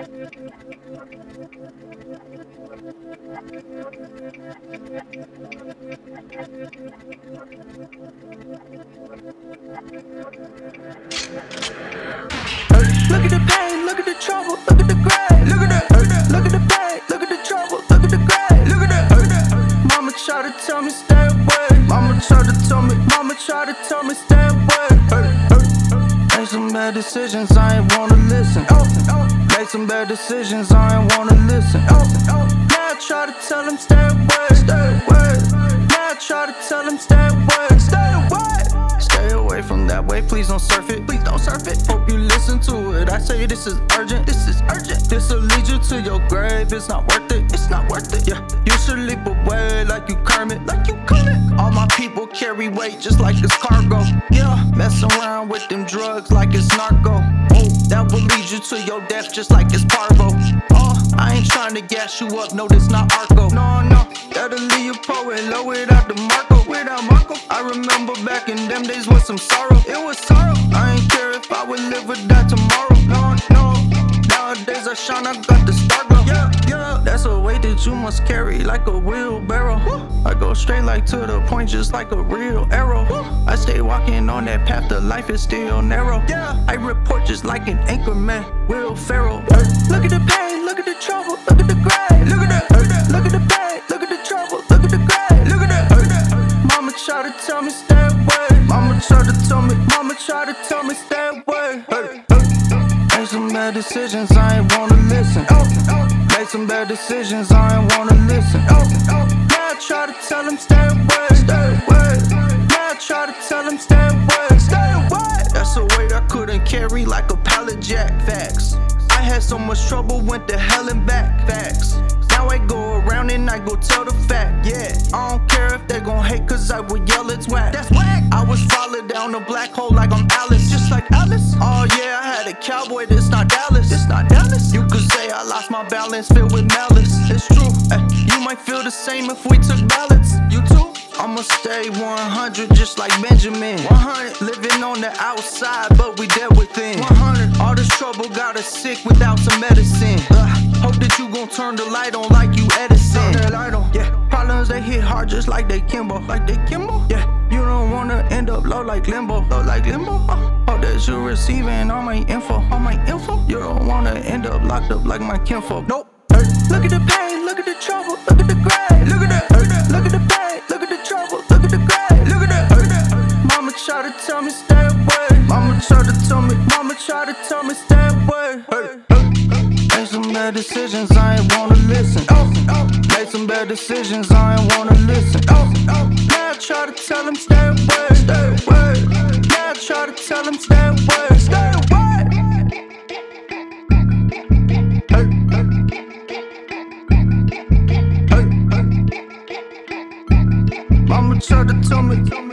Look at the pain, look at the trouble, look at the grave. Look at that, look at the pain, look at the trouble, look at the grave. Look at that. Mama tried to tell me stay away. Mama tried to tell me stay away. Made some bad decisions, I ain't wanna listen. Made some bad decisions, I ain't wanna listen. Now I try to tell him stay away, stay away. Now I try to tell him stay away, stay away. Stay away from that way, please don't surf it, please don't surf it. Hope you listen to it, I say this is urgent, this is urgent. This'll lead you to your grave, it's not worth it, it's not worth it. Yeah, you should leap away like you Kermit, like you Kermit. All my people carry weight just like it's cargo. Yeah, messing around with them drugs like it's narco. Oh, that will lead you to your death just like it's parvo. Oh, I ain't trying to gas you up, no, this not Arco. No, that'll leave you poet low without the Marco, without Marco. I remember back in them days with some sorrow, it was sorrow. I ain't care if I would live or die tomorrow. No, nowadays I shine, I got the star glow. Yeah, that's a weight that you must carry like a wheelbarrow. I go straight like to the point just like a real arrow. I stay walking on that path, the life is still narrow. I report just like an anchor man, Will Ferrell. Look at the pain, look at the trouble, look at the grave. Look at that, look at the pain, look at the trouble, look at the grave. Look at that. Mama tried to tell me stay away. Mama tried to tell me stay away. Made some bad decisions, I ain't wanna listen. Made some bad decisions, I ain't wanna listen. Now I try to tell him stay away, stay away. Now I try to tell him stay away, stay away. That's a weight I couldn't carry like a pallet jack. Facts. I had so much trouble, went to hell and back. Facts. Now I go around and I go tell the fact. Yeah, I don't care if they gon' hate, cause I would yell it's whack. That's whack. I was falling down a black hole like I'm Alice, just like Alice. Oh yeah, I had a cowboy, this not Dallas, this not Dallas. You could say I lost my balance, filled with malice. It's true, you might feel the same if we took ballots. You too? I'ma stay 100 just like Benjamin. 100, living on the outside, but we dead within. 100, all this trouble got us sick without some medicine. Hope that you gon' turn the light on like you Edison. Yeah, problems they hit hard just like they Kimbo, like they Kimbo. Yeah, you don't wanna end up low like limbo, low like limbo. Hope that you receiving all my info, all my info. You don't wanna end up locked up like my kinfolk. Nope. Look at the pain, look at the trouble, look at the grave. Look at that, look at the pain, look at the trouble, look at the grave. Look at that. Mama tried to tell me stay away. Mama tried to tell me stay away. Made some bad decisions, I ain't wanna listen. Made some bad decisions, I ain't wanna listen. Now I try to tell him stay away, stay away. Now I try to tell him stay away, stay away. Mama tried to tell me